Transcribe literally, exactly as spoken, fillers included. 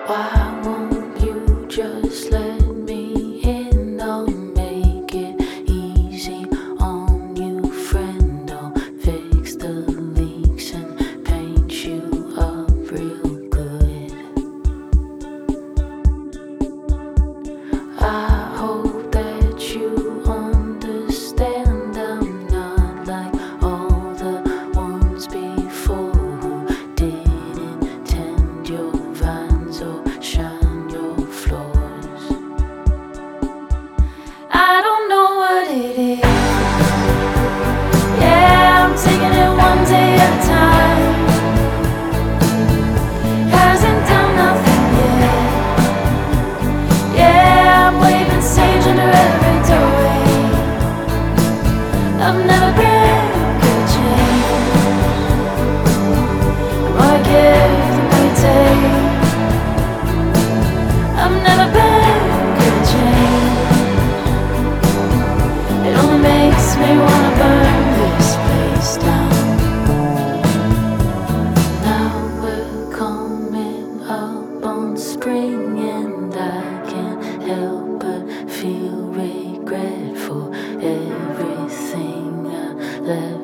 Why won't you just let me in? I'll make it easy on you, friend. I'll fix the leaks and paint you up real good. I hope that you understand I'm not like all the ones before who didn't tend your vines or shine your floors. I don't know what it is. Yeah, I'm taking it one day at a time. Hasn't done nothing yet. Yeah, I'm waving sage under every doorway. I've never been good change. I give the great day. I've never been good change. It only makes me wanna burn this place down. Now we're coming up on spring, and I can't help but feel regret for everything I left